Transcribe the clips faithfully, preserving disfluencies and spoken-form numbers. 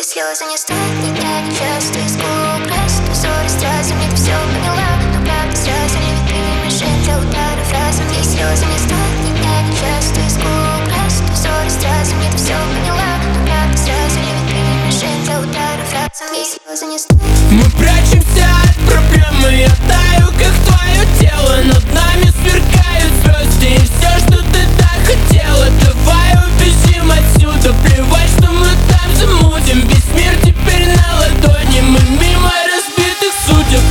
Твои слезы не стоят меня нечасто. Из губ красит ссоры стразами. Ты все поняла, но правда сразу не ведь ты не мишень для удара фразами. Твои слезы не стоят меня нечасто. Из губ красит ссоры стразами. Ты все поняла, но правда сразу не ведь ты не мишень для удара фразами. Твои слезы не стоят. Мы прячемся от проблемы, я таю, как твое тело. Над нами сверкают звезды, и все, что ты так хотела. Давай убежим отсюда, плевать, что мы там замутим. Весь мир теперь на ладони, мы мимо разбитых судеб.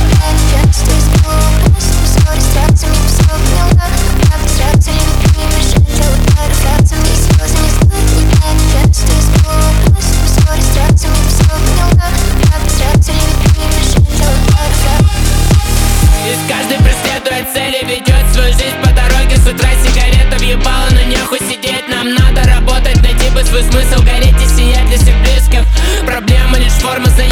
Из каждой преследует цели, ведет свою жизнь по дороге. С утра сигарета въебала, но нехуй сидеть. Нам надо работать, найти бы свой смысл, гореть и сиять для всех близких. Проблема лишь форма заявки.